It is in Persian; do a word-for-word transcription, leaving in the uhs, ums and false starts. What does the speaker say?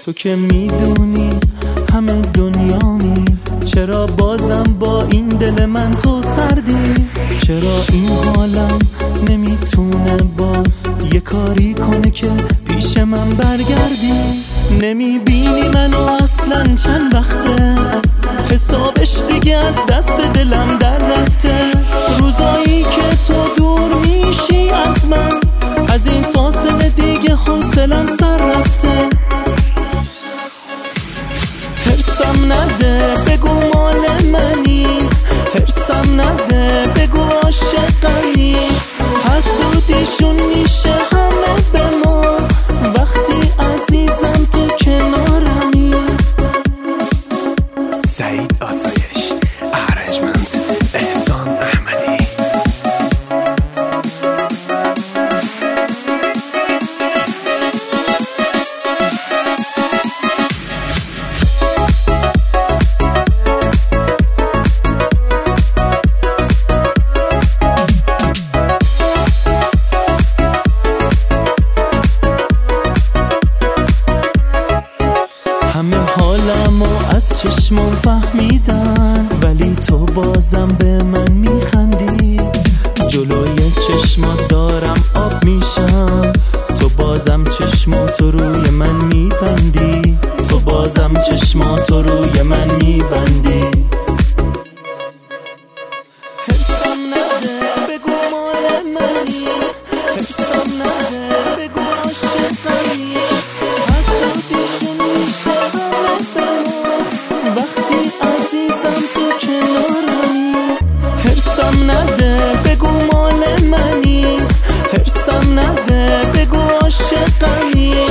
تو که میدونی همه دنیامی، چرا بازم با این دل من تو سردی؟ چرا این حالم نمیتونه باز یه کاری کنه که پیش من برگردی؟ نمیبینی منو اصلا چند وقته، حسابش دیگه از دست دلم در رفته. روزایی که تو دور میشی از من، از این فاصله دیگه حوصلم سر رفته. هرسم نده بگو مال منی، هرسم نده بگو عاشقمی. حسودیشون میشه همه به ما وقتی عزیزم تو کنارمی. سعید آسایش، ارنجمنت احسان احمدی. همه حالمو از چشمم فهمیدن، ولی تو بازم به من میخندی. جلوی چشمات دارم آب میشم، تو بازم چشماتو روی من میبندی. تو بازم چشماتو روی من میبندی. هرسم نده بگو مال منی، هرسم نده بگو عاشقمی. حسودیشون میشه همه به ما وقتی عزیزم تو کنارمی. هرسم نده بگو مال منی، هرسم نده بگو عاشقمی.